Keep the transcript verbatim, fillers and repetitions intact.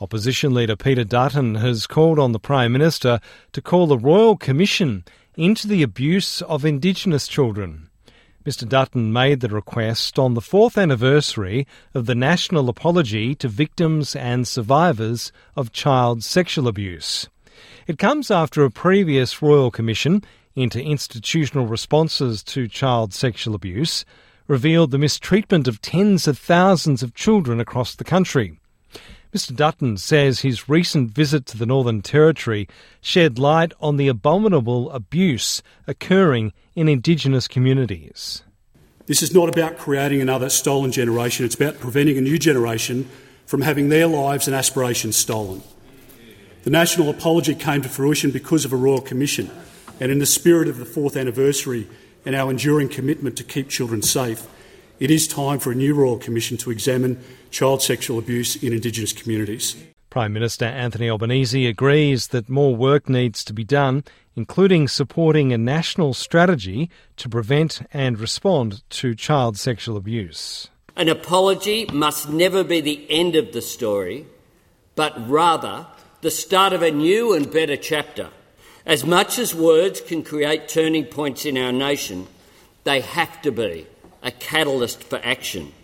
Opposition leader Peter Dutton has called on the Prime Minister to call the Royal Commission into the abuse of Indigenous children. Mister Dutton made the request on the fourth anniversary of the national apology to victims and survivors of child sexual abuse. It comes after a previous Royal Commission into institutional responses to child sexual abuse revealed the mistreatment of tens of thousands of children across the country. Mister Dutton says his recent visit to the Northern Territory shed light on the abominable abuse occurring in Indigenous communities. This is not about creating another stolen generation. It's about preventing a new generation from having their lives and aspirations stolen. The national apology came to fruition because of a Royal Commission, and in the spirit of the fourth anniversary and our enduring commitment to keep children safe, it is time for a new Royal Commission to examine child sexual abuse in Indigenous communities. Prime Minister Anthony Albanese agrees that more work needs to be done, including supporting a national strategy to prevent and respond to child sexual abuse. An apology must never be the end of the story, but rather the start of a new and better chapter. As much as words can create turning points in our nation, they have to be a catalyst for action.